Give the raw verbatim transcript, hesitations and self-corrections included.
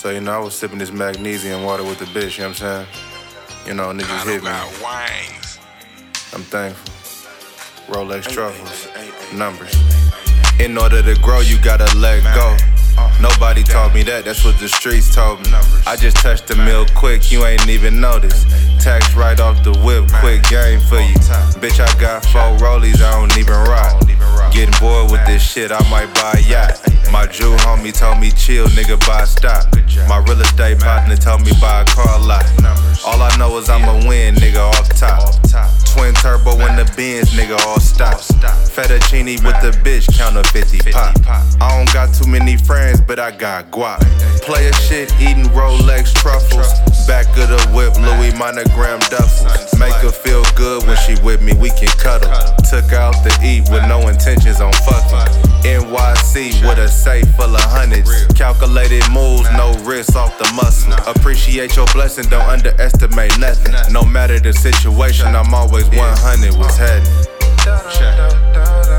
So, you know, I was sipping this magnesium water with the bitch, you know what I'm saying? You know, niggas hit me. I'm thankful. Rolex truffles, numbers. In order to grow, you gotta let go. Nobody taught me that, that's what the streets told me. I just touched the mill quick, you ain't even noticed. Tax right off the whip, quick game for you. Bitch, I got four rollies, I don't even rock. Getting bored with this shit, I might buy a yacht. My Jew homie told me chill, nigga, buy stock. My real estate partner told me buy a car lot. All I know is I'ma win, nigga, off top. Twin turbo in the Benz, nigga, all stop. Fettuccine with the bitch, count a fifty pop. I don't got too many friends, but I got guap. Player shit, eating Rolex truffles. Back of the whip, Louis monogram duffels. Make her feel good when she with me, we can cuddle. Took her out to eat with no intentions on fucking. N Y C with a safe full of hundreds. Calculated moves, no risk off the muscle. Appreciate your blessing, don't underestimate nothing. No matter the situation, I'm always one hundred was heading.